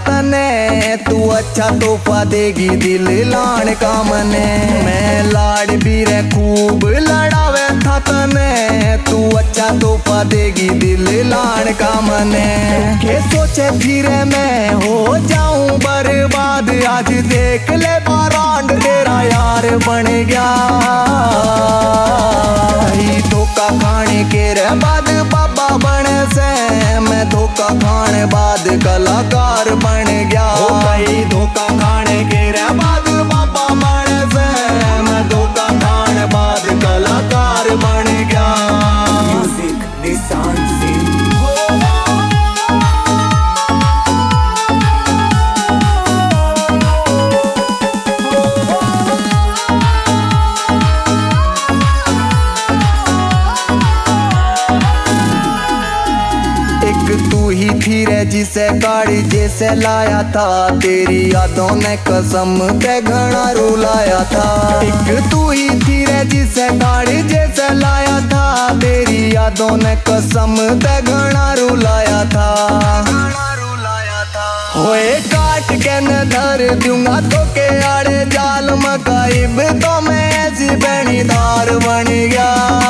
तने, तू अच्छा तोहफा देगी दिल लाण का मने। मैं लाड़ भी रे खूब लड़ावे था तने, तू अच्छा तोहफा देगी दिल लाण का मने। के सोचे फिर मैं हो जाऊं बर्बाद, आज देख ले बारांड तेरा यार बन गया। धोखा खाने के रे बाद बाबा बने से, मैं धोखा खाने बाद कलाकार बन गया। धोखा खाने के रे बाद बाबा बने से, मैं धोखा खाने बाद कलाकार बन गया। म्यूजिक निशान सिंह। तू ही थी रे जिसे गाड़ी जैसे लाया था, तेरी यादों ने कसम पे घना रुलाया था। एक तू ही थी रे जिसे गाड़ी जैसे लाया था, तेरी यादों ने कसम पे घना रुलाया था। होए काट के न धर दूंगा तो के आड़े जाल मकाइब, तो मैं ऐसी बेड़ीदार बन गया।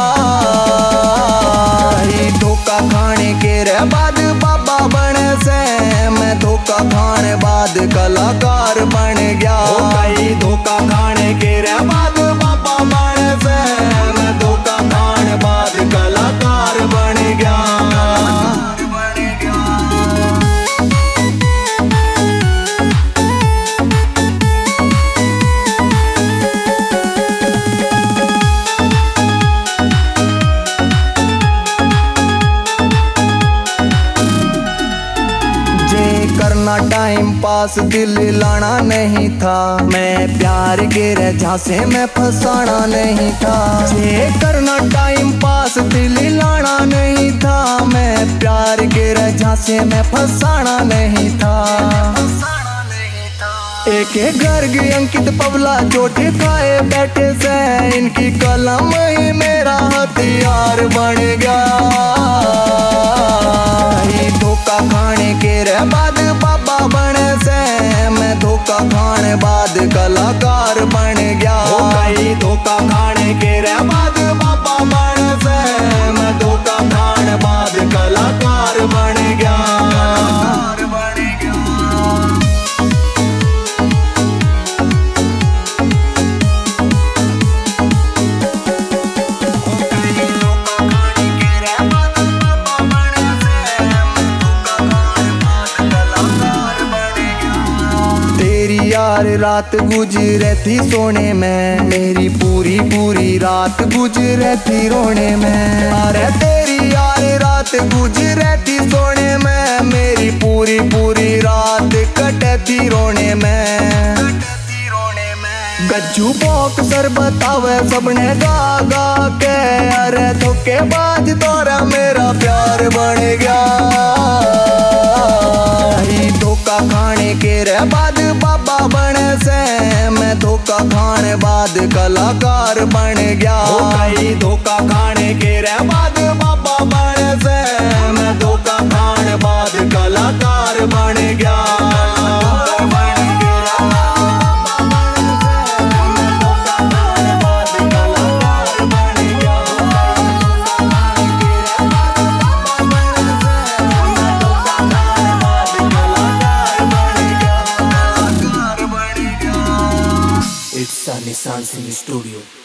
धोखा खाने के रे बाद बाबा बने से, मैं धोखा खाने बाद कलाकार बन गया। धोखा खाने के रे बाद बाबा बने से, मैं धोखा खाने बाद कलाकार बन गया। करना टाइम पास दिल लाना नहीं था, मैं प्यार के रे झांसे में फंसाना नहीं था। ये करना टाइम पास दिल लाना नहीं था, मैं प्यार के रे झांसे में फंसाना नहीं था। एक गर्ग अंकित पवला चोट खाए बैठे से, इनकी कलम ही मेरा हथियार बन गया। धोखा खाने के रे बाद बाबा बने से, मैं धोखा खाने बाद कलाकार बन गया। धोखा खाने के रे बाद बाबा बने से, मैं धोखा खाने बाद कलाकार बन गया। यार रात गुजरे थी सोने में, मेरी पूरी पूरी रात गुजरे थी रोने में। अरे तेरी यार रात गुजरे थी सोने में, मेरी पूरी पूरी रात कटे थी रोने में। गज्जू बोक सर बतावे सबने गा गा के, अरे धोखेबाज तोरा मेरा प्यार बन गया। धोखा खाने के रे बाद बाबा बने से, मैं धोखा खाने बाद कलाकार बन गया। धोखा खाने के रे बाद बाबा बने से, मैं धोखा खाने बाद कलाकार बन गया। It's a Nissan Singh Studio.